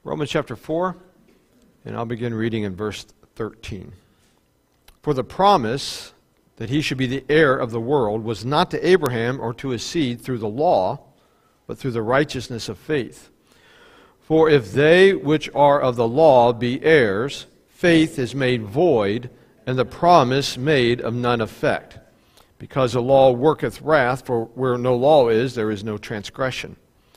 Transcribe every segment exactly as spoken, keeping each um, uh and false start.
Romans chapter four, and I'll begin reading in verse thirteen. For the promise that he should be the heir of the world was not to Abraham or to his seed through the law, but through the righteousness of faith. For if they which are of the law be heirs, faith is made void, and the promise made of none effect. Because the law worketh wrath, for where no law is, there is no transgression.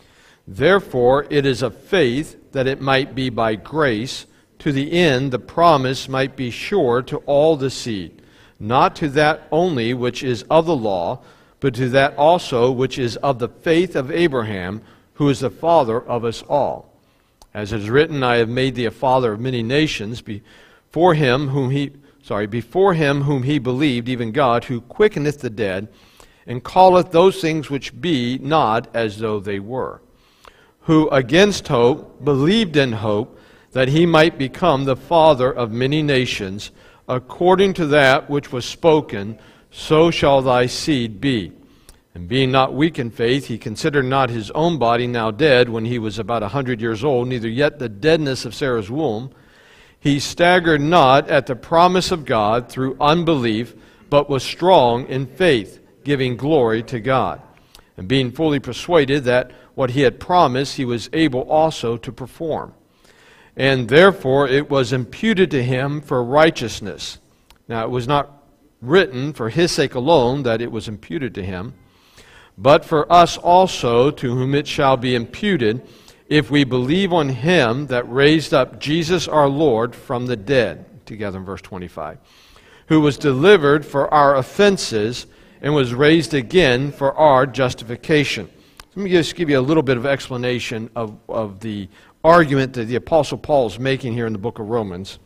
Therefore it is of faith, that it might be by grace, to the end the promise might be sure to all the seed, not to that only which is of the law, but to that also which is of the faith of Abraham, who is the father of us all. As it is written, I have made thee a father of many nations, before him whom he sorry, before him whom he believed, even God, who quickeneth the dead, and calleth those things which be not as though they were, who against hope believed in hope, that he might become the father of many nations, according to that which was spoken, so shall thy seed be. And being not weak in faith, he considered not his own body now dead, when he was about a hundred years old, neither yet the deadness of Sarah's womb. He staggered not at the promise of God through unbelief, but was strong in faith, giving glory to God, and being fully persuaded that what he had promised he was able also to perform. And therefore it was imputed to him for righteousness. Now it was not written for his sake alone that it was imputed to him, but for us also, to whom it shall be imputed, if we believe on him that raised up Jesus our Lord from the dead, together in verse twenty-five, who was delivered for our offenses and was raised again for our justification. Let me just give you a little bit of explanation of, of the argument that the Apostle Paul is making here in the book of Romans.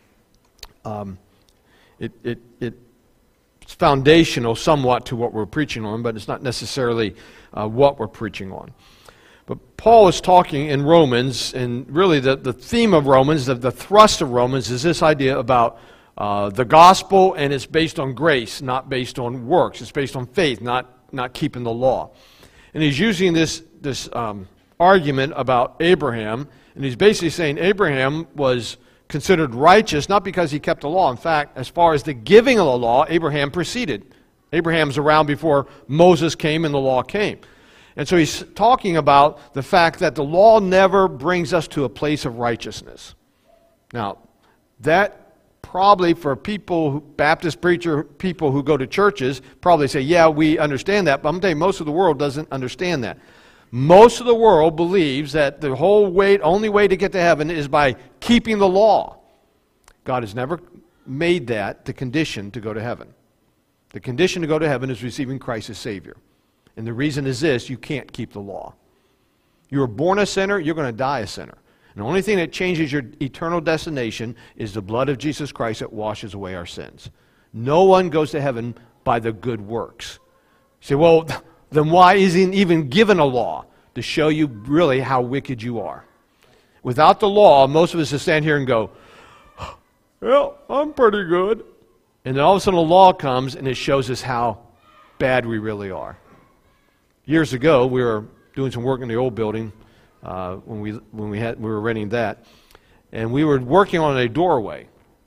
Um, it, it, it, it's foundational somewhat to what we're preaching on, but it's not necessarily uh, what we're preaching on. But Paul is talking in Romans, and really the, the theme of Romans, the, the thrust of Romans, is this idea about uh, the gospel, and it's based on grace, not based on works. It's based on faith, not, not keeping the law. And he's using this, this um, argument about Abraham, and he's basically saying Abraham was considered righteous not because he kept the law. In fact, as far as the giving of the law, Abraham preceded. Abraham's around before Moses came and the law came. And so he's talking about the fact that the law never brings us to a place of righteousness. Now, that probably for people, Baptist preacher people who go to churches, probably say, yeah, we understand that, but I'm telling you, most of the world doesn't understand that. Most of the world believes that the whole way, only way to get to heaven is by keeping the law. God has never made that the condition to go to heaven. The condition to go to heaven is receiving Christ as Savior. And the reason is this: you can't keep the law. You were born a sinner, you're going to die a sinner. And the only thing that changes your eternal destination is the blood of Jesus Christ that washes away our sins. No one goes to heaven by the good works. You say, well, then why isn't even given a law? To show you really how wicked you are. Without the law, most of us just stand here and go, well, I'm pretty good. And then all of a sudden the law comes and it shows us how bad we really are. Years ago, we were doing some work in the old building uh, when we when we had we were renting that, and we were working on a doorway.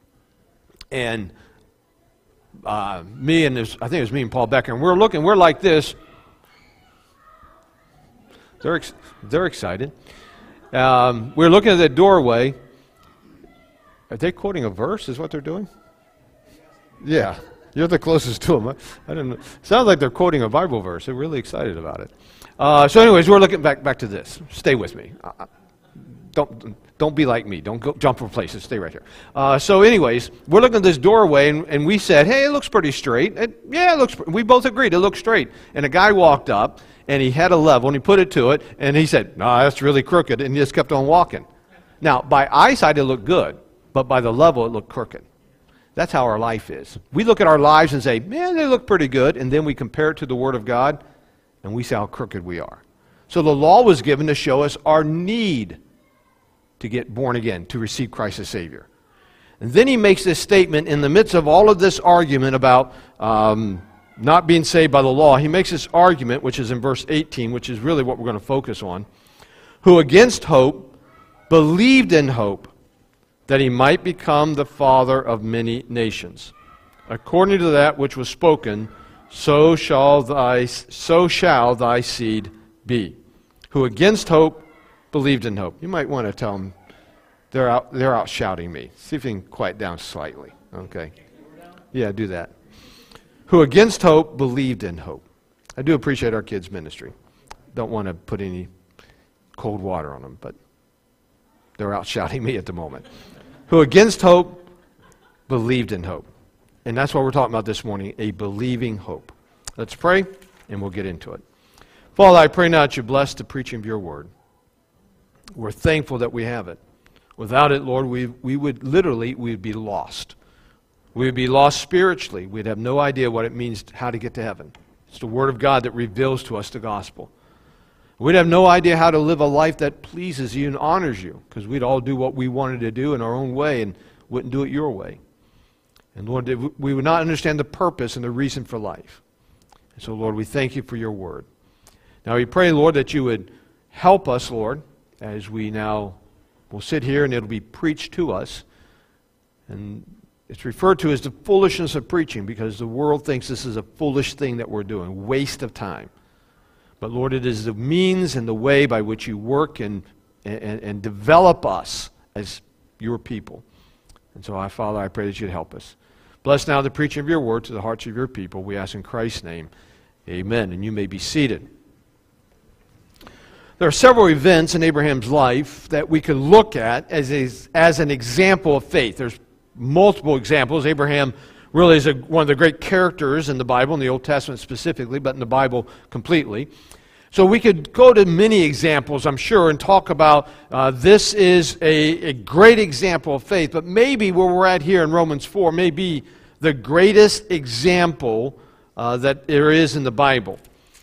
And uh, me and this, I think it was me and Paul Becker, and we're looking, we're like this. They're ex- they're excited. Um, we're looking at that doorway. Are they quoting a verse? Is what they're doing? Yeah. You're the closest to them. I, I don't know. Sounds like they're quoting a Bible verse. They're really excited about it. Uh, so anyways, we're looking back back to this. Stay with me. Uh, don't don't be like me. Don't go jump from places. Stay right here. Uh, so anyways, we're looking at this doorway, and, and we said, hey, it looks pretty straight. And, yeah, it looks. We both agreed it looks straight. And a guy walked up, and he had a level, and he put it to it, and he said, no, that's really crooked, and he just kept on walking. Now, by eyesight, it looked good, but by the level, it looked crooked. That's how our life is. We look at our lives and say, man, they look pretty good, and then we compare it to the Word of God, and we see how crooked we are. So the law was given to show us our need to get born again, to receive Christ as Savior. And then he makes this statement in the midst of all of this argument about um, not being saved by the law. He makes this argument, which is in verse eighteen, which is really what we're going to focus on. Who against hope believed in hope that he might become the father of many nations. According to that which was spoken, so shall thy, so shall thy seed be. Who against hope believed in hope. You might want to tell them, they're out, they're out shouting me. See if you can quiet down slightly. Okay. Yeah, do that. Who against hope believed in hope. I do appreciate our kids' ministry. Don't want to put any cold water on them, but they're out shouting me at the moment. Who against hope believed in hope. And that's what we're talking about this morning, a believing hope. Let's pray, and we'll get into it. Father, I pray now that you bless the preaching of your word. We're thankful that we have it. Without it, Lord, we, we would literally, we'd be lost. We would be lost spiritually. We'd have no idea what it means, how to get to heaven. It's the Word of God that reveals to us the gospel. We'd have no idea how to live a life that pleases you and honors you, because we'd all do what we wanted to do in our own way and wouldn't do it your way. And Lord, we would not understand the purpose and the reason for life. And so, Lord, we thank you for your word. Now we pray, Lord, that you would help us, Lord, as we now will sit here and it'll be preached to us. And it's referred to as the foolishness of preaching because the world thinks this is a foolish thing that we're doing, waste of time. But Lord, it is the means and the way by which you work and, and, and develop us as your people. And so, our Father, I pray that you'd help us. Bless now the preaching of your word to the hearts of your people. We ask in Christ's name, amen. And you may be seated. There are several events in Abraham's life that we can look at as, a, as an example of faith. There's multiple examples. Abraham really is a, one of the great characters in the Bible, in the Old Testament specifically, but in the Bible completely. So we could go to many examples, I'm sure, and talk about uh, this is a, a great example of faith, but maybe where we're at here in Romans four may be the greatest example uh, that there is in the Bible.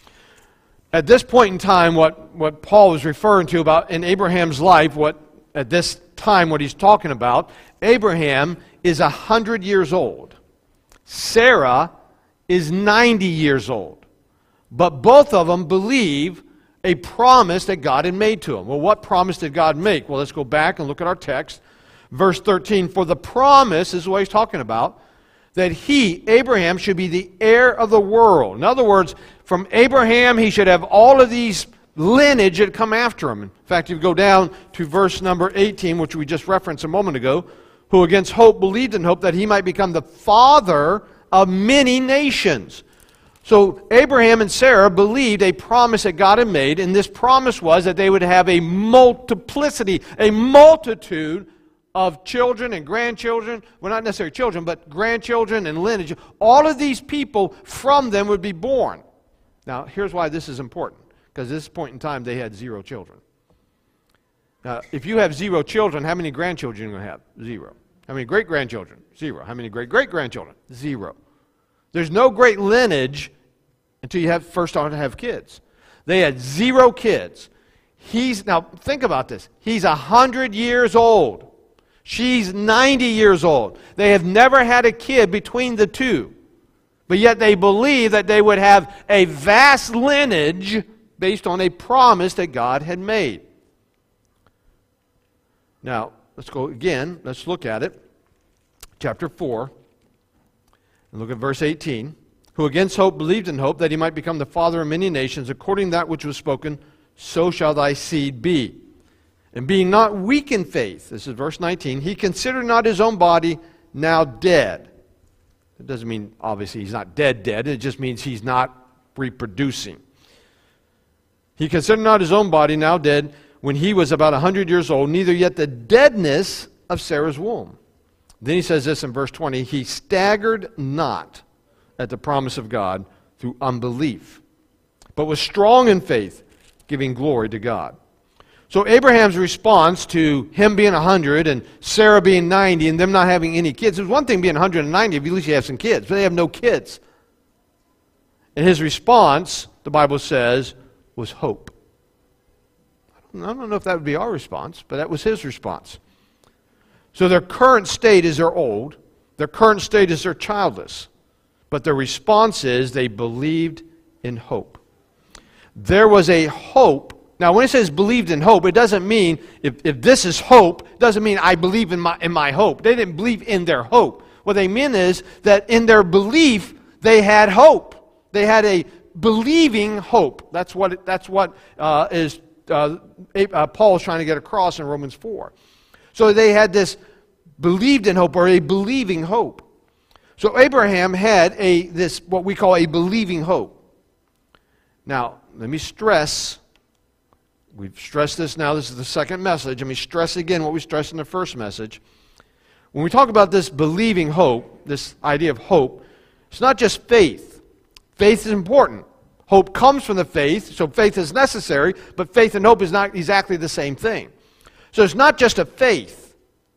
At this point in time, what, what Paul was referring to about in Abraham's life, what at this time what he's talking about, Abraham is one hundred years old. Sarah is ninety years old. But both of them believe a promise that God had made to them. Well, what promise did God make? Well, let's go back and look at our text. Verse thirteen, for the promise, is what he's talking about, that he, Abraham, should be the heir of the world. In other words, from Abraham, he should have all of these lineage that come after him. In fact, if you go down to verse number eighteen, which we just referenced a moment ago, who against hope believed in hope that he might become the father of many nations. So Abraham and Sarah believed a promise that God had made, and this promise was that they would have a multiplicity, a multitude of children and grandchildren, well, not necessarily children, but grandchildren and lineage. All of these people from them would be born. Now, here's why this is important, because at this point in time, they had zero children. Now, if you have zero children, how many grandchildren are you going to have? Zero. How many great-grandchildren? Zero. How many great-great-grandchildren? Zero. There's no great lineage until you have first start to have kids. They had zero kids. He's now think about this. He's a hundred years old. She's ninety years old. They have never had a kid between the two, but yet they believe that they would have a vast lineage based on a promise that God had made. Now let's go again. Let's look at it. Chapter four. And look at verse eighteen. Who against hope believed in hope that he might become the father of many nations, according to that which was spoken, so shall thy seed be. And being not weak in faith, this is verse nineteen, he considered not his own body now dead. It doesn't mean, obviously, he's not dead dead. It just means he's not reproducing. He considered not his own body now dead when he was about a hundred years old, neither yet the deadness of Sarah's womb. Then he says this in verse twenty, he staggered not at the promise of God through unbelief, but was strong in faith, giving glory to God. So Abraham's response to him being one hundred and Sarah being ninety and them not having any kids, there's one thing being one hundred ninety if at least you have some kids, but they have no kids. And his response, the Bible says, was hope. I don't know if that would be our response, but that was his response. So their current state is they're old. Their current state is they're childless. But their response is they believed in hope. There was a hope Now, when it says believed in hope, it doesn't mean, if, if this is hope, it doesn't mean I believe in my, in my hope. They didn't believe in their hope. What they mean is that in their belief, they had hope. They had a believing hope. That's what, that's what uh, is uh, uh, Paul's trying to get across in Romans four. So they had this believed in hope, or a believing hope. So Abraham had a this what we call a believing hope. Now, let me stress, we've stressed this now, this is the second message. Let me stress again what we stressed in the first message. When we talk about this believing hope, this idea of hope, it's not just faith. Faith is important. Hope comes from the faith, so faith is necessary, but faith and hope is not exactly the same thing. So it's not just a faith,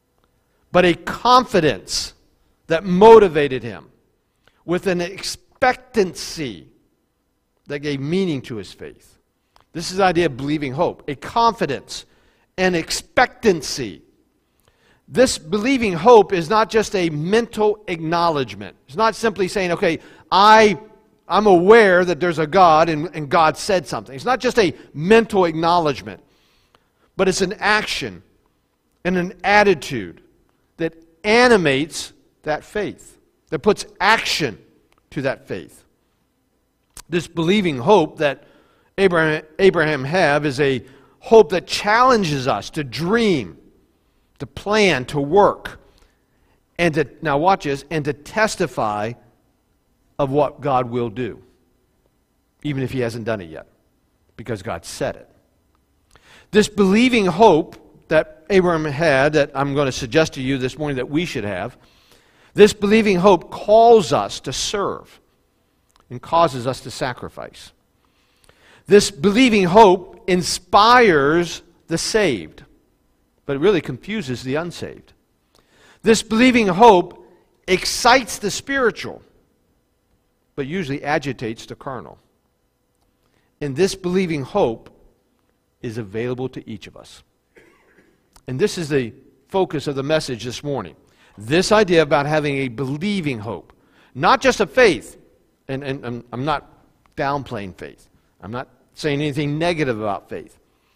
but a confidence that motivated him with an expectancy that gave meaning to his faith. This is the idea of believing hope, a confidence, an expectancy. This believing hope is not just a mental acknowledgement. It's not simply saying, okay, I, I'm aware that there's a God and, and God said something. It's not just a mental acknowledgement, but it's an action and an attitude that animates that faith, that puts action to that faith. This believing hope that Abraham, Abraham have is a hope that challenges us to dream, to plan, to work, and to, now watch this, and to testify of what God will do, even if He hasn't done it yet, because God said it. This believing hope that Abraham had, that I'm going to suggest to you this morning that we should have, this believing hope calls us to serve and causes us to sacrifice. This believing hope inspires the saved, but it really confuses the unsaved. This believing hope excites the spiritual, but usually agitates the carnal. And this believing hope is available to each of us. And this is the focus of the message this morning. This idea about having a believing hope. Not just a faith. And, and, and I'm not downplaying faith. I'm not saying anything negative about faith.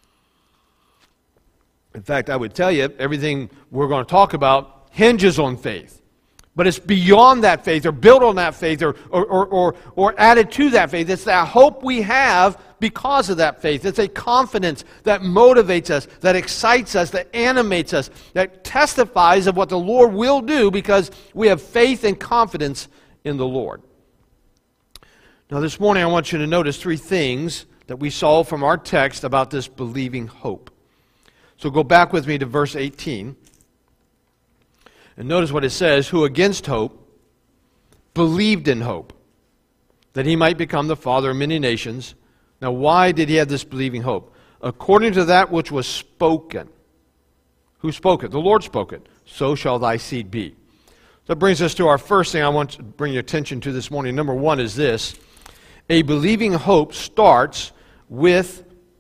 In fact, I would tell you, everything we're going to talk about hinges on faith. But it's beyond that faith, or built on that faith, or, or, or, or, or added to that faith. It's that hope we have because of that faith. It's a confidence that motivates us, that excites us, that animates us, that testifies of what the Lord will do because we have faith and confidence in the Lord. Now this morning I want you to notice three things that we saw from our text about this believing hope. So go back with me to verse eighteen. And notice what it says, who against hope believed in hope, that he might become the father of many nations. Now why did he have this believing hope? According to that which was spoken. Who spoke it? The Lord spoke it. So shall thy seed be. That brings us to our first thing I want to bring your attention to this morning. Number one is this. A believing hope starts with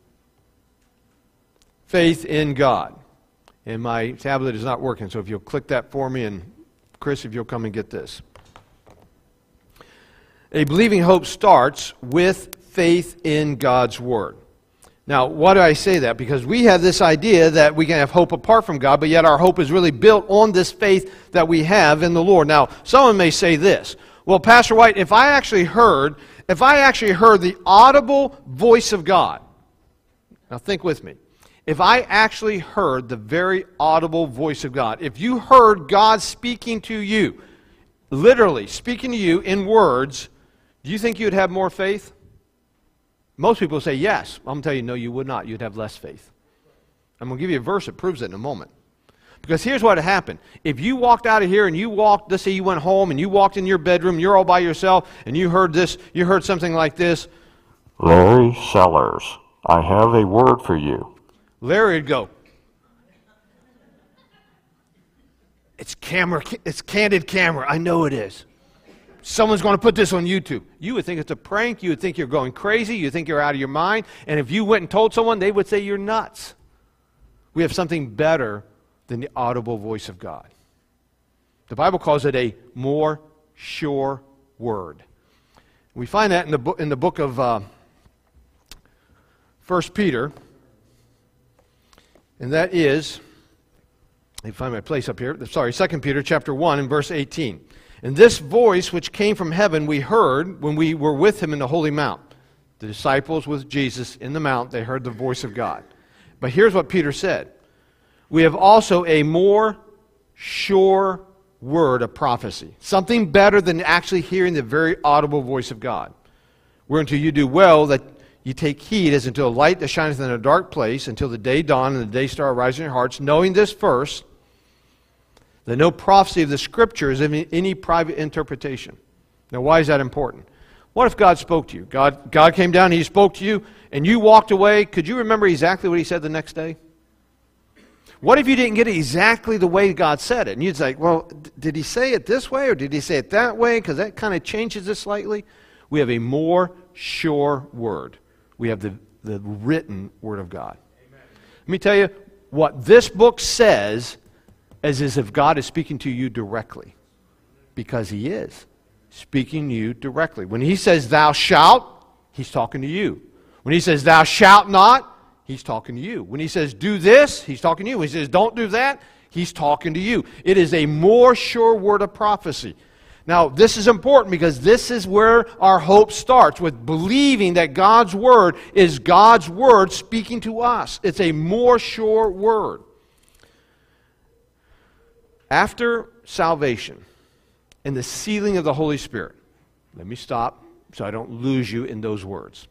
faith in God. And my tablet is not working, so if you'll click that for me, and Chris, if you'll come and get this. A believing hope starts with faith in God's Word. Now, why do I say that? Because we have this idea that we can have hope apart from God, but yet our hope is really built on this faith that we have in the Lord. Now, someone may say this, well, Pastor White, if I actually heard, if I actually heard the audible voice of God, now think with me. If I actually heard the very audible voice of God, if you heard God speaking to you, literally speaking to you in words, do you think you'd have more faith? Most people say yes. I'm going to tell you, no, you would not. You'd have less faith. I'm going to give you a verse that proves it in a moment. Because here's what happened. If you walked out of here and you walked, let's say you went home and you walked in your bedroom, you're all by yourself, and you heard this, you heard something like this. Larry Sellers, I have a word for you. Larry would go, it's camera, it's candid camera. I know it is. Someone's going to put this on YouTube. You would think it's a prank. You would think you're going crazy. You think you're out of your mind. And if you went and told someone, they would say you're nuts. We have something better than the audible voice of God. The Bible calls it a more sure word. We find that in the book, in the book of uh, First Peter. And that is, let me find my place up here. Sorry, Second Peter chapter one and verse eighteen. And this voice which came from heaven we heard when we were with him in the holy mount. The disciples with Jesus in the mount, they heard the voice of God. But here's what Peter said. We have also a more sure word of prophecy. Something better than actually hearing the very audible voice of God. Whereunto you do well that you take heed as until a light that shineth in a dark place, until the day dawn and the day star arise in your hearts, knowing this first, that no prophecy of the Scripture is any, any private interpretation. Now, why is that important? What if God spoke to you? God, God came down, He spoke to you, and you walked away. Could you remember exactly what He said the next day? What if you didn't get it exactly the way God said it? And you'd say, well, d- did He say it this way or did He say it that way? Because that kind of changes it slightly. We have a more sure word. We have the, the written Word of God. Amen. Let me tell you, what this book says is as if God is speaking to you directly. Because He is speaking to you directly. When He says, thou shalt, He's talking to you. When He says, thou shalt not, He's talking to you. When He says, do this, He's talking to you. When He says, don't do that, He's talking to you. It is a more sure word of prophecy. Now, this is important because this is where our hope starts, with believing that God's Word is God's Word speaking to us. It's a more sure word. After salvation and the sealing of the Holy Spirit, let me stop so I don't lose you in those words.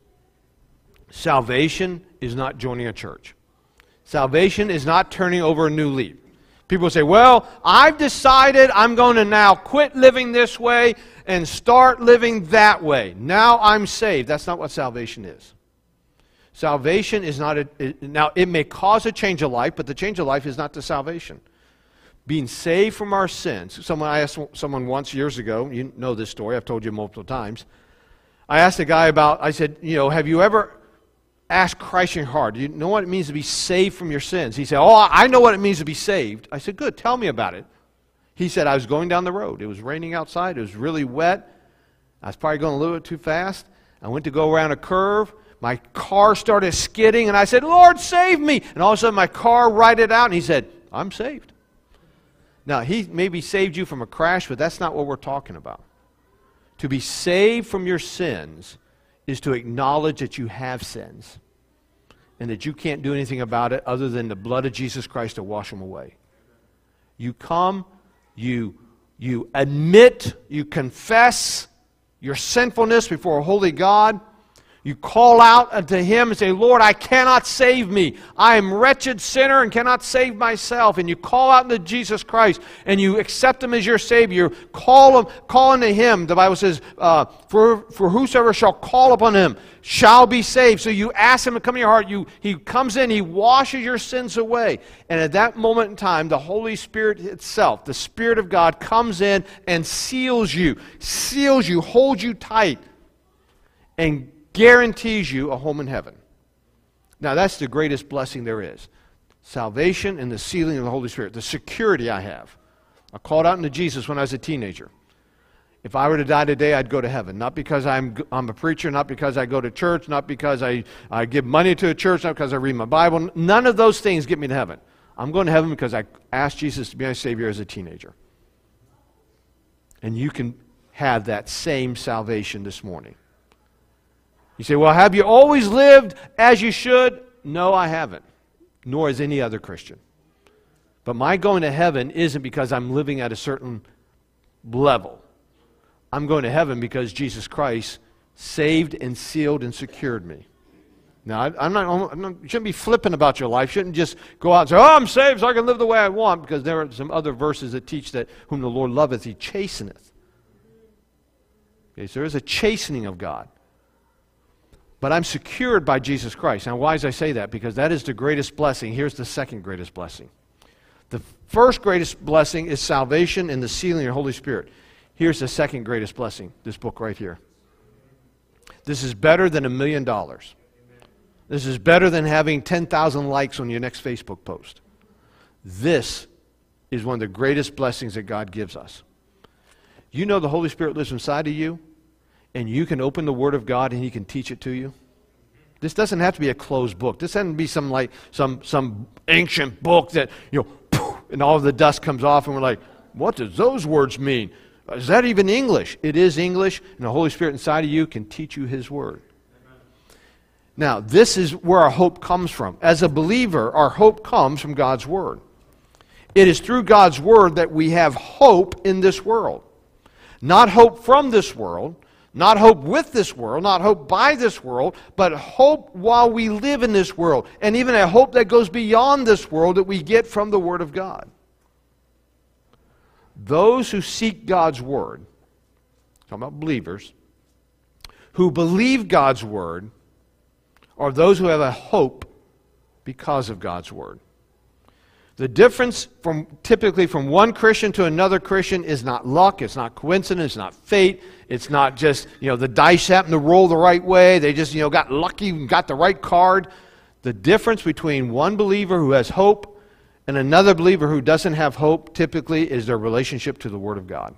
Salvation is not joining a church. Salvation is not turning over a new leaf. People say, well, I've decided I'm going to now quit living this way and start living that way. Now I'm saved. That's not what salvation is. Salvation is not a... It, now, it may cause a change of life, but the change of life is not the salvation. Being saved from our sins. Someone, I asked someone once years ago, you know this story, I've told you multiple times. I asked a guy about, I said, you know, have you ever asked Christ in your heart, do you know what it means to be saved from your sins? He said, oh, I know what it means to be saved. I said, good, tell me about it. He said, I was going down the road. It was raining outside. It was really wet. I was probably going a little bit too fast. I went to go around a curve. My car started skidding, and I said, Lord, save me. And all of a sudden, my car righted out, and he said, I'm saved. Now, he maybe saved you from a crash, but that's not what we're talking about. To be saved from your sins is to acknowledge that you have sins and that you can't do anything about it other than the blood of Jesus Christ to wash them away. You come, you, you admit, you confess your sinfulness before a holy God. You call out unto Him and say, Lord, I cannot save me. I am a wretched sinner and cannot save myself. And you call out unto Jesus Christ and you accept Him as your Savior. Call Him, call unto Him. The Bible says, uh, for, for whosoever shall call upon Him shall be saved. So you ask Him to come in your heart. You, He comes in, He washes your sins away. And at that moment in time, the Holy Spirit itself, the Spirit of God, comes in and seals you, seals you, holds you tight, and guarantees you a home in heaven. Now that's the greatest blessing there is. Salvation and the sealing of the Holy Spirit. The security I have. I called out into Jesus when I was a teenager. If I were to die today, I'd go to heaven. Not because I'm, I'm a preacher, not because I go to church, not because I, I give money to a church, not because I read my Bible. None of those things get me to heaven. I'm going to heaven because I asked Jesus to be my Savior as a teenager. And you can have that same salvation this morning. You say, well, have you always lived as you should? No, I haven't. Nor has any other Christian. But my going to heaven isn't because I'm living at a certain level. I'm going to heaven because Jesus Christ saved and sealed and secured me. Now, I, I'm not, I'm not, you shouldn't be flippant about your life. You shouldn't just go out and say, oh, I'm saved so I can live the way I want, because there are some other verses that teach that whom the Lord loveth, He chasteneth. Okay, so there is a chastening of God. But I'm secured by Jesus Christ. Now, why does I say that? Because that is the greatest blessing. Here's the second greatest blessing. The first greatest blessing is salvation and the sealing of the Holy Spirit. Here's the second greatest blessing, this book right here. This is better than a million dollars. This is better than having ten thousand likes on your next Facebook post. This is one of the greatest blessings that God gives us. You know the Holy Spirit lives inside of you, and you can open the Word of God and He can teach it to you. This doesn't have to be a closed book. This doesn't be some like some some ancient book that, you know, poof, and all of the dust comes off and we're like, what does those words mean? Is that even English? It is English, and the Holy Spirit inside of you can teach you His Word. Amen. Now, this is where our hope comes from. As a believer, our hope comes from God's Word. It is through God's Word that we have hope in this world. Not hope from this world, not hope with this world, not hope by this world, but hope while we live in this world, and even a hope that goes beyond this world that we get from the Word of God. Those who seek God's Word, talking about believers, who believe God's Word, are those who have a hope because of God's Word. The difference from typically from one Christian to another Christian is not luck, it's not coincidence, it's not fate, it's not just, you know, the dice happen to roll the right way, they just, you know, got lucky and got the right card. The difference between one believer who has hope and another believer who doesn't have hope typically is their relationship to the Word of God.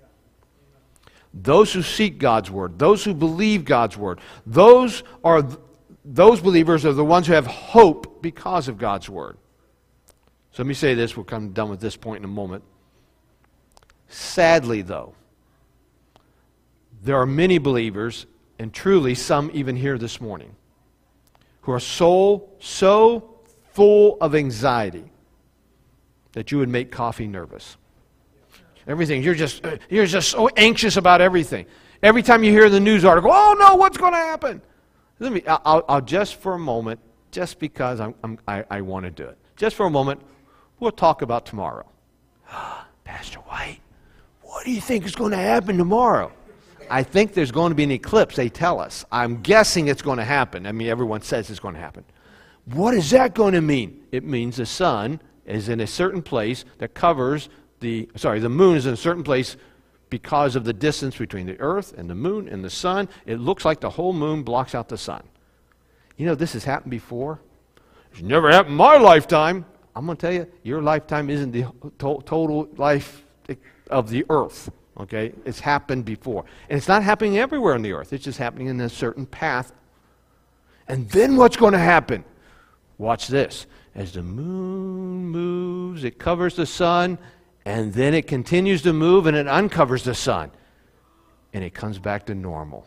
Those who seek God's Word, those who believe God's Word, those are those believers are the ones who have hope because of God's Word. So let me say this, we'll come done with this point in a moment. Sadly, though, there are many believers, and truly some even here this morning, who are so, so full of anxiety that you would make coffee nervous. Everything, you're just, you're just so anxious about everything. Every time you hear the news article, oh no, what's going to happen? Let me, I'll, I'll just for a moment, just because I'm, I'm, I, I want to do it, just for a moment, we'll talk about tomorrow. Pastor White, what do you think is going to happen tomorrow? I think there's going to be an eclipse, they tell us. I'm guessing it's going to happen. I mean, everyone says it's going to happen. What is that going to mean? It means the sun is in a certain place that covers the, sorry, the moon is in a certain place because of the distance between the earth and the moon and the sun. It looks like the whole moon blocks out the sun. You know, this has happened before. It's never happened in my lifetime. I'm going to tell you, your lifetime isn't the to- total life of the earth. Okay? It's happened before. And it's not happening everywhere on the earth. It's just happening in a certain path. And then what's going to happen? Watch this. As the moon moves, it covers the sun, and then it continues to move, and it uncovers the sun. And it comes back to normal.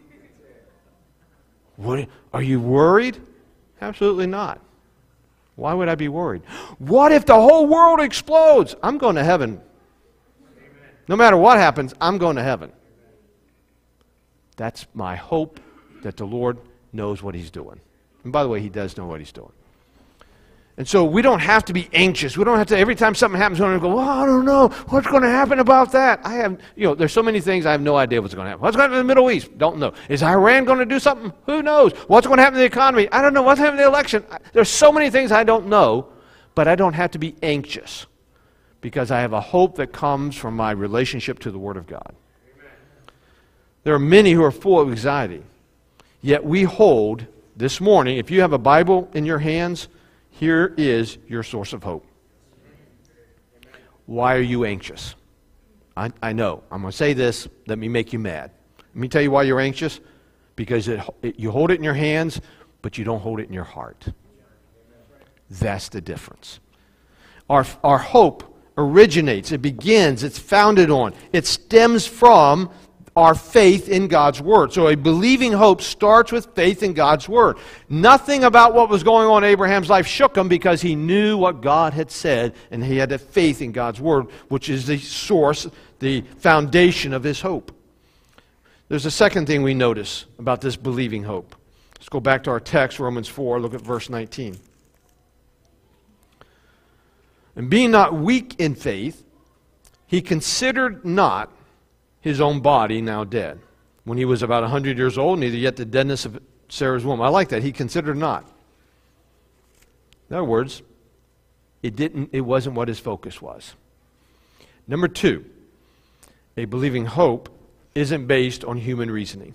What, are you worried? Absolutely not. Why would I be worried? What if the whole world explodes? I'm going to heaven. No matter what happens, I'm going to heaven. That's my hope that the Lord knows what He's doing. And by the way, He does know what He's doing. And so we don't have to be anxious. We don't have to, every time something happens, we don't go, well, I don't know. What's going to happen about that? I have, you know, there's so many things I have no idea what's going to happen. What's going to happen in the Middle East? Don't know. Is Iran going to do something? Who knows? What's going to happen in the economy? I don't know. What's happening in the election? There's so many things I don't know, but I don't have to be anxious because I have a hope that comes from my relationship to the Word of God. Amen. There are many who are full of anxiety, yet we hold this morning, if you have a Bible in your hands, here is your source of hope. Why are you anxious? I, I know. I'm going to say this. Let me make you mad. Let me tell you why you're anxious. Because it, it, you hold it in your hands, but you don't hold it in your heart. That's the difference. Our, our hope originates. It begins. It's founded on. It stems from our faith in God's Word. So a believing hope starts with faith in God's Word. Nothing about what was going on in Abraham's life shook him because he knew what God had said and he had a faith in God's Word, which is the source, the foundation of his hope. There's a second thing we notice about this believing hope. Let's go back to our text, Romans four, look at verse nineteen. And being not weak in faith, he considered not his own body now dead. When he was about one hundred years old, neither yet the deadness of Sarah's womb. I like that. He considered not. In other words, it didn't. It wasn't what his focus was. Number two, a believing hope isn't based on human reasoning.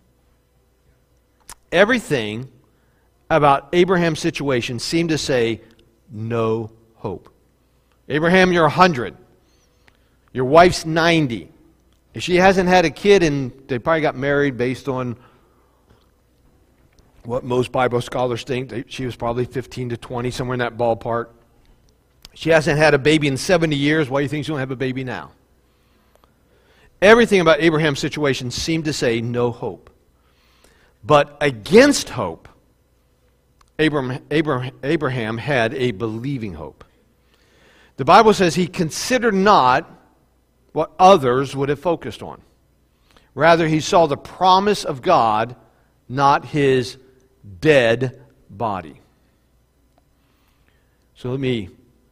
Everything about Abraham's situation seemed to say no hope. Abraham, you're one hundred. Your wife's ninety. If she hasn't had a kid and they probably got married based on what most Bible scholars think. That she was probably fifteen to twenty, somewhere in that ballpark. She hasn't had a baby in seventy years. Why do you think she won't have a baby now? Everything about Abraham's situation seemed to say no hope. But against hope, Abraham, Abraham, Abraham had a believing hope. The Bible says he considered not what others would have focused on. Rather, he saw the promise of God, not his dead body. So let me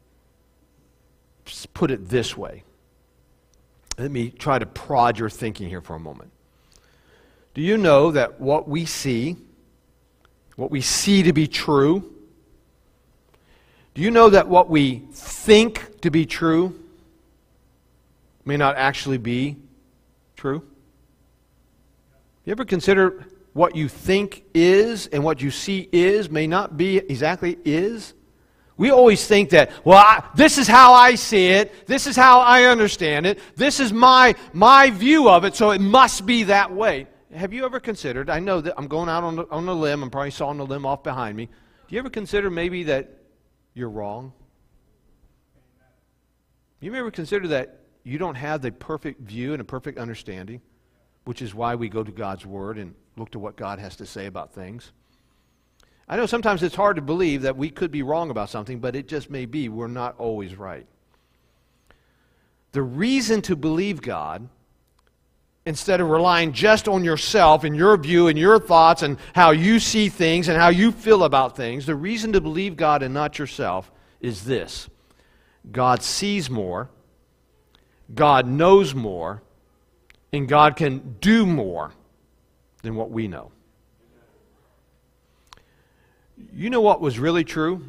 put it this way. Let me try to prod your thinking here for a moment. Do you know that what we see, what we see to be true, do you know that what we think to be true may not actually be true? You ever consider what you think is and what you see is may not be exactly is? We always think that, well, I, this is how I see it, this is how I understand it, this is my, my view of it, so it must be that way. Have you ever considered, I know that I'm going out on the, on the limb, I'm probably sawing the limb off behind me. Do you ever consider maybe that you're wrong? You ever consider that you don't have the perfect view and a perfect understanding, which is why we go to God's Word and look to what God has to say about things? I know sometimes it's hard to believe that we could be wrong about something, but it just may be we're not always right. The reason to believe God, instead of relying just on yourself and your view and your thoughts and how you see things and how you feel about things, the reason to believe God and not yourself is this: God sees more, God knows more, and God can do more than what we know. You know what was really true?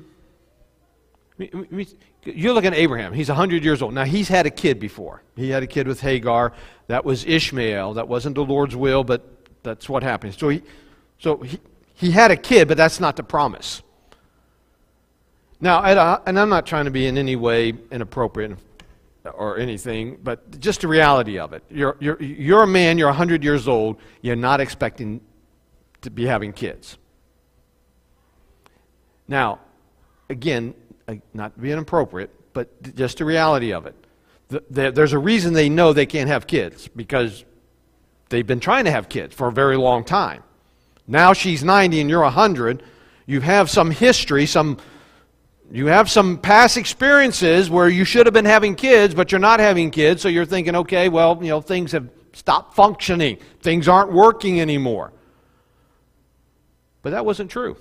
You're looking at Abraham. He's one hundred years old. Now, he's had a kid before. He had a kid with Hagar. That was Ishmael. That wasn't the Lord's will, but that's what happened. So he, so he, he had a kid, but that's not the promise. Now, and I'm not trying to be in any way inappropriate or anything, but just the reality of it. You're, you're, you're a man, you're one hundred years old, you're not expecting to be having kids. Now, again, not being appropriate, but just the reality of it. The, the, there's a reason they know they can't have kids, because they've been trying to have kids for a very long time. Now she's ninety and you're one hundred. You have some history, some, you have some past experiences where you should have been having kids, but you're not having kids, so you're thinking, okay, well, you know, things have stopped functioning. Things aren't working anymore. But that wasn't true.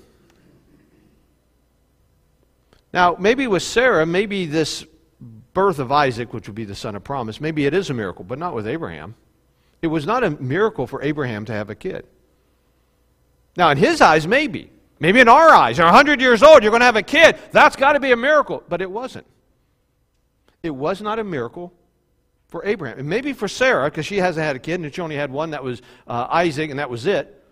Now, maybe with Sarah, maybe this birth of Isaac, which would be the son of promise, maybe it is a miracle, but not with Abraham. It was not a miracle for Abraham to have a kid. Now, in his eyes, maybe. Maybe in our eyes. You're one hundred years old, you're going to have a kid. That's got to be a miracle. But it wasn't. It was not a miracle for Abraham. And maybe for Sarah, because she hasn't had a kid, and she only had one, that was uh, Isaac, and that was it.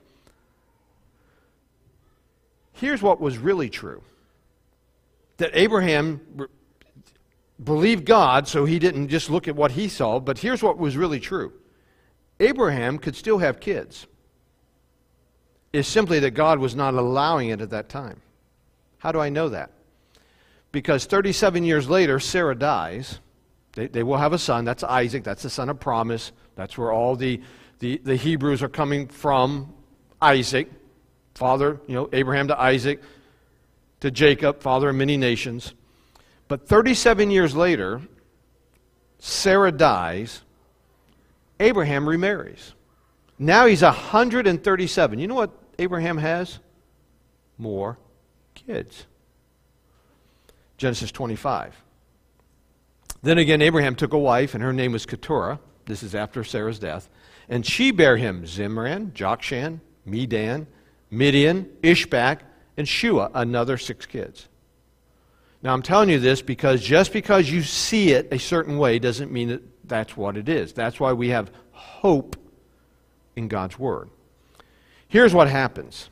Here's what was really true. That Abraham believed God, so he didn't just look at what he saw, but here's what was really true. Abraham could still have kids. It's simply that God was not allowing it at that time. How do I know that? Because thirty-seven years later, Sarah dies. They, they will have a son. That's Isaac. That's the son of promise. That's where all the, the, the Hebrews are coming from. Isaac, father, you know, Abraham to Isaac, to Jacob, father of many nations. But thirty-seven years later, Sarah dies. Abraham remarries. Now he's one hundred thirty-seven. You know what Abraham has? More kids. Genesis twenty-five. Then again, Abraham took a wife, and her name was Keturah. This is after Sarah's death. And she bare him Zimran, Jokshan, Medan, Midian, Ishbak, and Shua, another six kids. Now, I'm telling you this because just because you see it a certain way doesn't mean that that's what it is. That's why we have hope in God's Word. Here's what happens.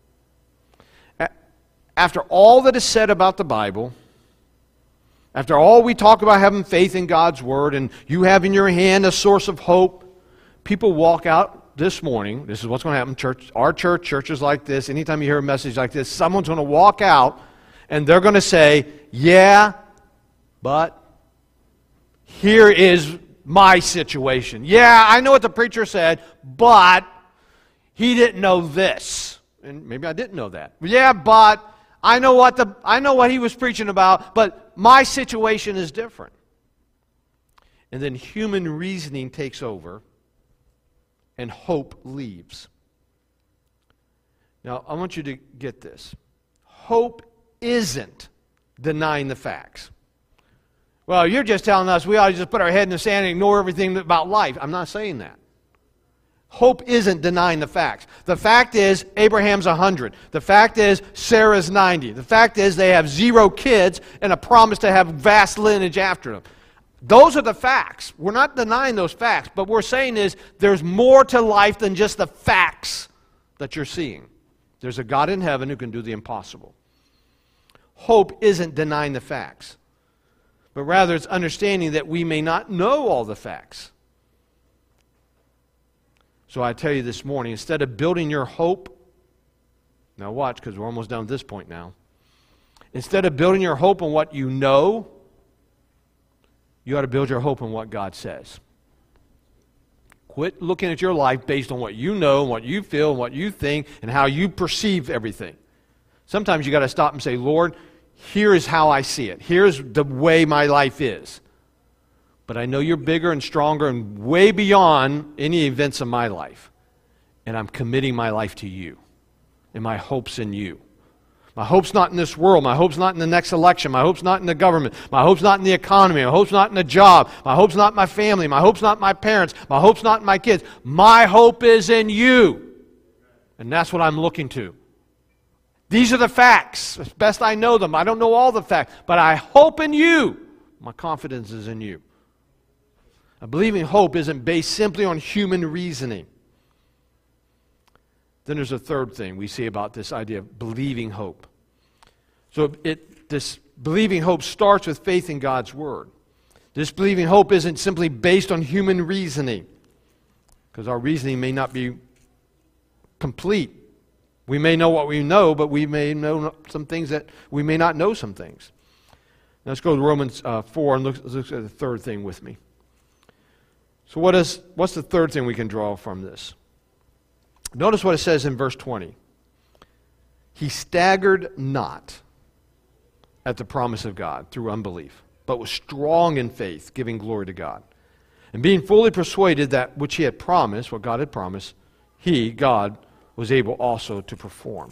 After all that is said about the Bible, after all we talk about having faith in God's Word, and you have in your hand a source of hope, people walk out this morning, this is what's going to happen, church, our church, churches like this, anytime you hear a message like this, someone's going to walk out and they're going to say, yeah, but here is my situation. Yeah, I know what the preacher said, but he didn't know this. And maybe I didn't know that. Yeah, but I know what the I know what he was preaching about, but my situation is different. And then human reasoning takes over and hope leaves. Now, I want you to get this. Hope isn't denying the facts. Well, you're just telling us we ought to just put our head in the sand and ignore everything about life. I'm not saying that. Hope isn't denying the facts. The fact is Abraham's one hundred. The fact is Sarah's ninety. The fact is they have zero kids and a promise to have vast lineage after them. Those are the facts. We're not denying those facts, but what we're saying is there's more to life than just the facts that you're seeing. There's a God in heaven who can do the impossible. Hope isn't denying the facts, but rather it's understanding that we may not know all the facts. So I tell you this morning, instead of building your hope, now watch, because we're almost done at this point now. Instead of building your hope on what you know, you ought to build your hope on what God says. Quit looking at your life based on what you know, and what you feel, and what you think, and how you perceive everything. Sometimes you got to stop and say, Lord, here is how I see it. Here's the way my life is. But I know you're bigger and stronger and way beyond any events of my life. And I'm committing my life to you. And my hope's in you. My hope's not in this world. My hope's not in the next election. My hope's not in the government. My hope's not in the economy. My hope's not in a job. My hope's not in my family. My hope's not in my parents. My hope's not in my kids. My hope is in you. And that's what I'm looking to. These are the facts. As best I know them. I don't know all the facts. But I hope in you. My confidence is in you. A believing hope isn't based simply on human reasoning. Then there's a third thing we see about this idea of believing hope. So it, this believing hope starts with faith in God's Word. This believing hope isn't simply based on human reasoning, because our reasoning may not be complete. We may know what we know, but we may know some things that we may not know some things. Now let's go to Romans uh, four and look, look at the third thing with me. So what is, what's the third thing we can draw from this? Notice what it says in verse twenty. He staggered not at the promise of God through unbelief, but was strong in faith, giving glory to God. And being fully persuaded that which he had promised, what God had promised, he, God, was able also to perform.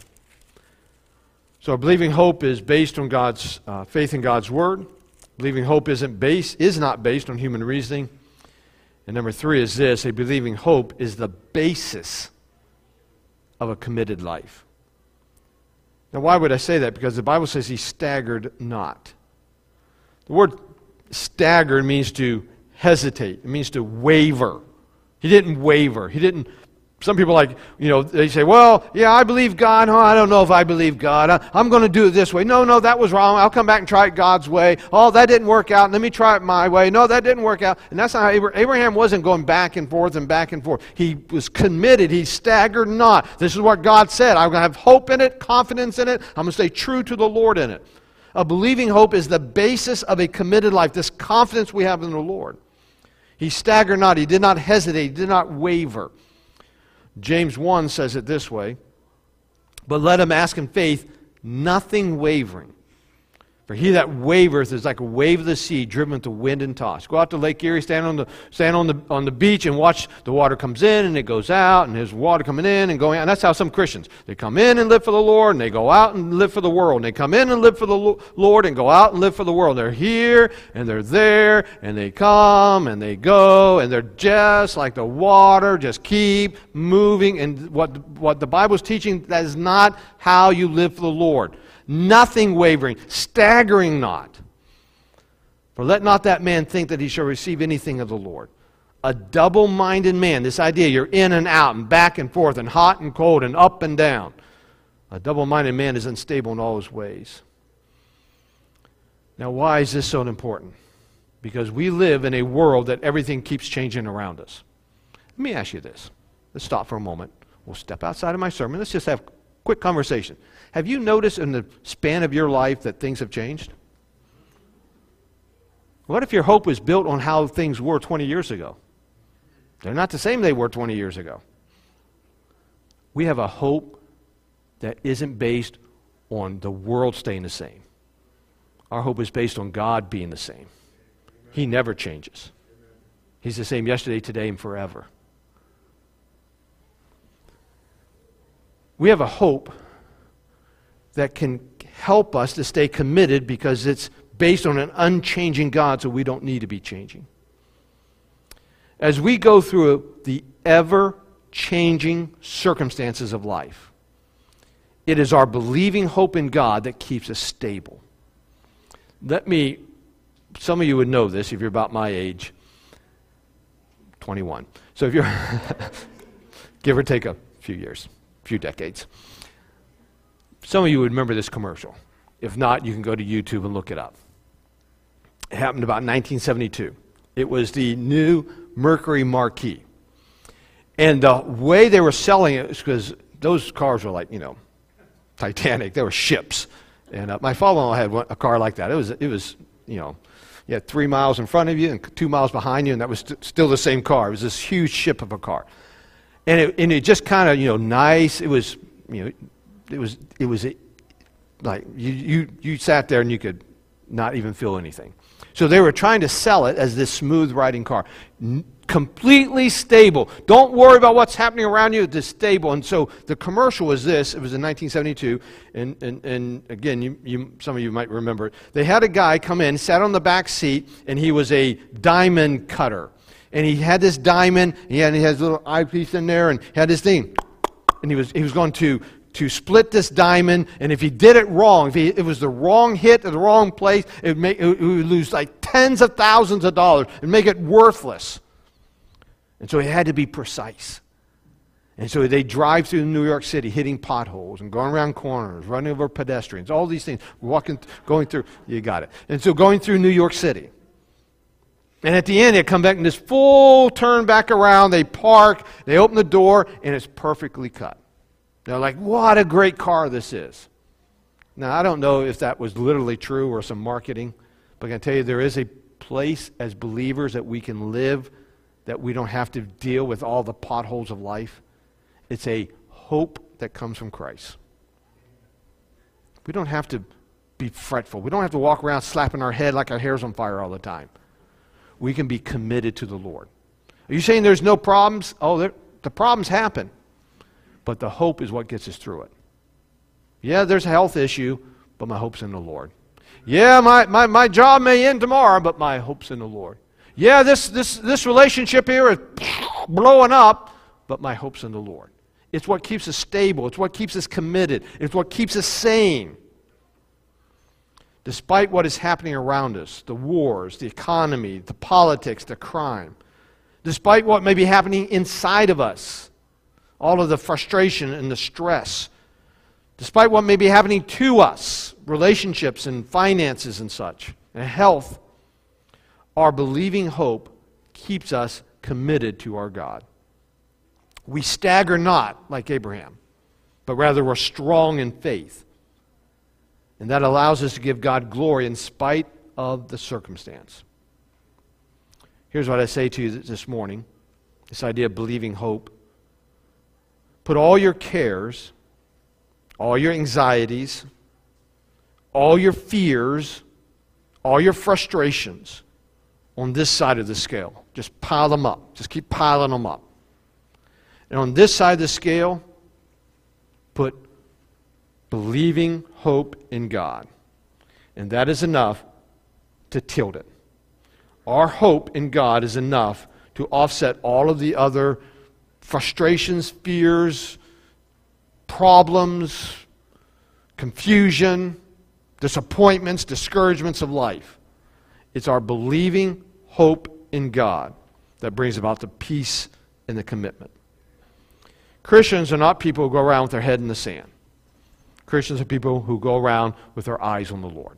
So believing hope is based on God's uh, faith in God's Word. Believing hope isn't based, is not based on human reasoning. And number three is this: a believing hope is the basis of a committed life. Now, why would I say that? Because the Bible says he staggered not. The word staggered means to hesitate. It means to waver. He didn't waver. He didn't. Some people like, you know, they say, well, yeah, I believe God. Oh, I don't know if I believe God. I, I'm going to do it this way. No, no, that was wrong. I'll come back and try it God's way. Oh, that didn't work out. Let me try it my way. No, that didn't work out. And that's not how Abraham, Abraham wasn't going back and forth and back and forth. He was committed. He staggered not. This is what God said. I'm going to have hope in it, confidence in it. I'm going to stay true to the Lord in it. A believing hope is the basis of a committed life, this confidence we have in the Lord. He staggered not. He did not hesitate. He did not waver. James one says it this way: but let him ask in faith, nothing wavering. For he that wavereth is like a wave of the sea, driven with the wind and tossed. Go out to Lake Erie, stand on the stand on the on the beach, and watch the water comes in and it goes out, and there's water coming in and going out. And that's how some Christians, they come in and live for the Lord, and they go out and live for the world. And they come in and live for the Lord and go out and live for the world. They're here and they're there, and they come and they go, and they're just like the water, just keep moving. And what what the Bible's teaching, that is not how you live for the Lord. Nothing wavering, staggering not. For let not that man think that he shall receive anything of the Lord. A double-minded man, this idea, you're in and out and back and forth and hot and cold and up and down. A double-minded man is unstable in all his ways. Now, why is this so important? Because we live in a world that everything keeps changing around us. Let me ask you this. let's stop for a moment. We'll step outside of my sermon. Let's just have a quick conversation. Have you noticed in the span of your life that things have changed? What if your hope was built on how things were twenty years ago? They're not the same they were twenty years ago. We have a hope that isn't based on the world staying the same. Our hope is based on God being the same. He never changes. He's the same yesterday, today, and forever. We have a hope that can help us to stay committed because it's based on an unchanging God, so we don't need to be changing. As we go through the ever-changing circumstances of life, it is our believing hope in God that keeps us stable. Let me, some of you would know this if you're about my age, twenty-one. So if you're, give or take a few years, a few decades. Some of you would remember this commercial. If not, you can go to YouTube and look it up. It happened about nineteen seventy-two. It was the new Mercury Marquis. And the way they were selling it was because those cars were like, you know, Titanic. They were ships. And uh, my father-in-law had one, a car like that. It was, it was, you know, you had three miles in front of you and two miles behind you, and that was st- still the same car. It was this huge ship of a car. And it, and it just kind of, you know, nice. It was, you know, it was, it was a, like, you, you, you sat there and you could not even feel anything. So they were trying to sell it as this smooth riding car. N- completely stable. Don't worry about what's happening around you. It's stable. And so the commercial was this. It was in nineteen seventy-two. And, and, and again, you, you, some of you might remember it. They had a guy come in, sat on the back seat, and he was a diamond cutter. And he had this diamond, and he had, he had his little eyepiece in there, and he had this thing. And he was, he was going to... to split this diamond, and if he did it wrong, if he, it was the wrong hit at the wrong place, it would, make, it would lose like tens of thousands of dollars and make it worthless. And so he had to be precise. And so they drive through New York City, hitting potholes and going around corners, running over pedestrians, all these things, walking, going through, you got it. And so going through New York City. And at the end, they come back in this full turn back around, they park, they open the door, and it's perfectly cut. They're like, what a great car this is. Now, I don't know if that was literally true or some marketing, but I can tell you there is a place as believers that we can live, that we don't have to deal with all the potholes of life. It's a hope that comes from Christ. We don't have to be fretful. We don't have to walk around slapping our head like our hair's on fire all the time. We can be committed to the Lord. Are you saying there's no problems? Oh, there, the problems happen. But the hope is what gets us through it. Yeah, there's a health issue, but my hope's in the Lord. Yeah, my, my, my job may end tomorrow, but my hope's in the Lord. Yeah, this, this, this relationship here is blowing up, but my hope's in the Lord. It's what keeps us stable. It's what keeps us committed. It's what keeps us sane. Despite what is happening around us, the wars, the economy, the politics, the crime, despite what may be happening inside of us, all of the frustration and the stress, despite what may be happening to us, relationships and finances and such, and health, our believing hope keeps us committed to our God. We stagger not like Abraham, but rather we're strong in faith. And that allows us to give God glory in spite of the circumstance. Here's what I say to you this morning, this idea of believing hope. Put all your cares, all your anxieties, all your fears, all your frustrations on this side of the scale. Just pile them up. Just keep piling them up. And on this side of the scale, put believing hope in God. And that is enough to tilt it. Our hope in God is enough to offset all of the other frustrations, fears, problems, confusion, disappointments, discouragements of life. It's our believing hope in God that brings about the peace and the commitment. Christians are not people who go around with their head in the sand. Christians are people who go around with their eyes on the Lord.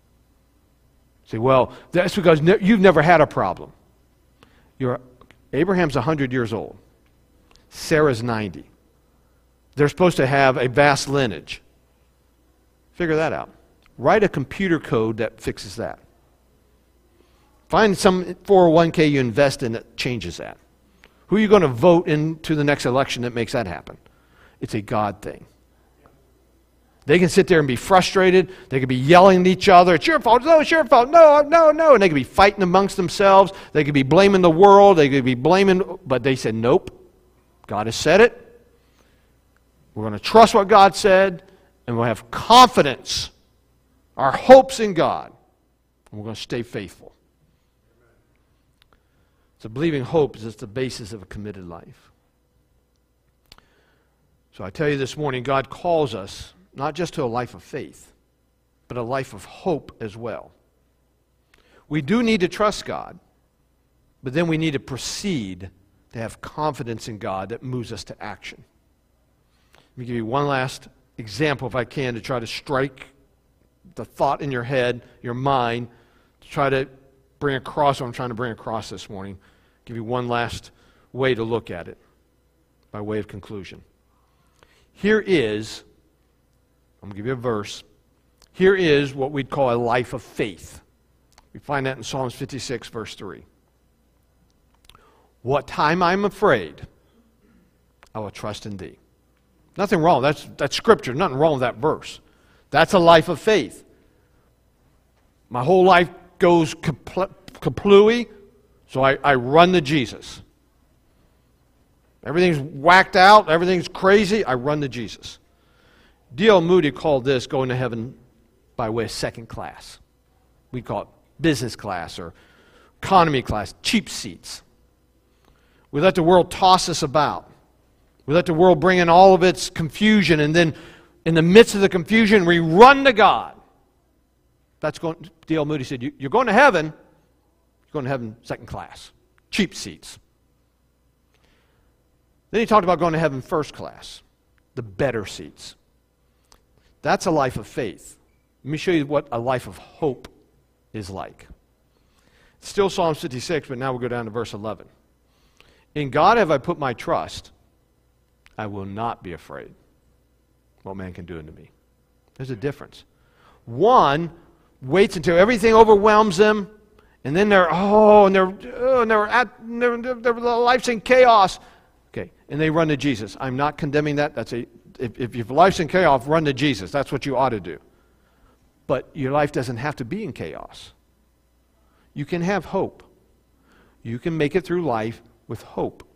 Say, well, that's because ne- you've never had a problem. You're, Abraham's one hundred years old. Sarah's ninety. They're supposed to have a vast lineage. Figure that out. Write a computer code that fixes that. Find some four oh one k you invest in that changes that. Who are you going to vote into the next election that makes that happen? It's a God thing. They can sit there and be frustrated. They can be yelling at each other. It's your fault. No, it's your fault. No, no, no. And they could be fighting amongst themselves. They could be blaming the world. They could be blaming, but they said, nope. God has said it. We're going to trust what God said, and we'll have confidence, our hopes in God, and we're going to stay faithful. So believing hope is just the basis of a committed life. So I tell you this morning, God calls us not just to a life of faith, but a life of hope as well. We do need to trust God, but then we need to proceed to have confidence in God that moves us to action. Let me give you one last example, if I can, to try to strike the thought in your head, your mind, to try to bring across what I'm trying to bring across this morning. Give you one last way to look at it by way of conclusion. Here is, I'm going to give you a verse. Here is what we'd call a life of faith. We find that in Psalms fifty-six, verse three. What time I'm afraid, I will trust in thee. Nothing wrong. That's, that's scripture. Nothing wrong with that verse. That's a life of faith. My whole life goes kaplooey, so I, I run to Jesus. Everything's whacked out. Everything's crazy. I run to Jesus. D L Moody called this going to heaven by way of second class. We call it business class or economy class, cheap seats. We let the world toss us about. We let the world bring in all of its confusion, and then in the midst of the confusion, we run to God. That's going. D L Moody said, you, you're going to heaven, you're going to heaven second class, cheap seats. Then he talked about going to heaven first class, the better seats. That's a life of faith. Let me show you what a life of hope is like. It's still Psalm fifty-six, but now we'll go down to verse eleven. In God have I put my trust. I will not be afraid what man can do unto me. There's a difference. One waits until everything overwhelms them, and then they're, oh, and they're, oh, and they're at, and their, their life's in chaos. Okay, and they run to Jesus. I'm not condemning that. That's a, if, if your life's in chaos, run to Jesus. That's what you ought to do. But your life doesn't have to be in chaos. You can have hope. You can make it through life with hope.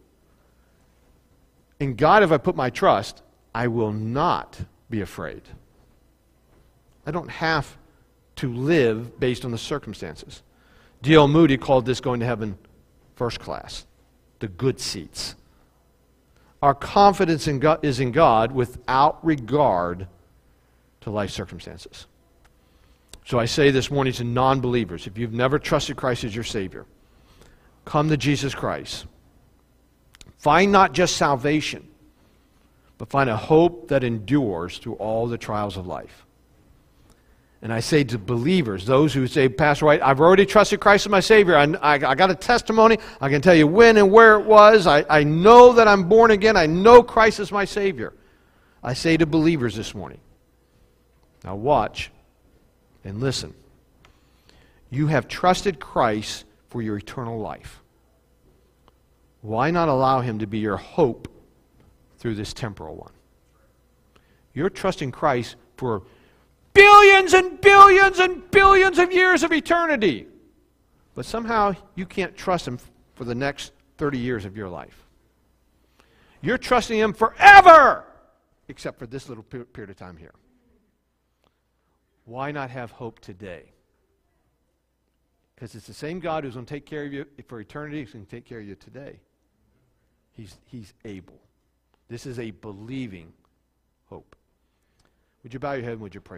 In God have I put my trust, I will not be afraid. I don't have to live based on the circumstances. D L Moody called this going to heaven first class, the good seats. Our confidence in God is in God without regard to life circumstances. So I say this morning to non-believers, if you've never trusted Christ as your Savior, come to Jesus Christ. Find not just salvation, but find a hope that endures through all the trials of life. And I say to believers, those who say, Pastor White, I've already trusted Christ as my Savior. I, I, I got a testimony. I can tell you when and where it was. I, I know that I'm born again. I know Christ is my Savior. I say to believers this morning, now watch and listen. You have trusted Christ for your eternal life. Why not allow Him to be your hope through this temporal one? You're trusting Christ for billions and billions and billions of years of eternity. But somehow you can't trust Him for the next thirty years of your life. You're trusting Him forever, except for this little period of time here. Why not have hope today? Because it's the same God who's going to take care of you for eternity who's going to take care of you today. He's, he's able. This is a believing hope. Would you bow your head and would you pray?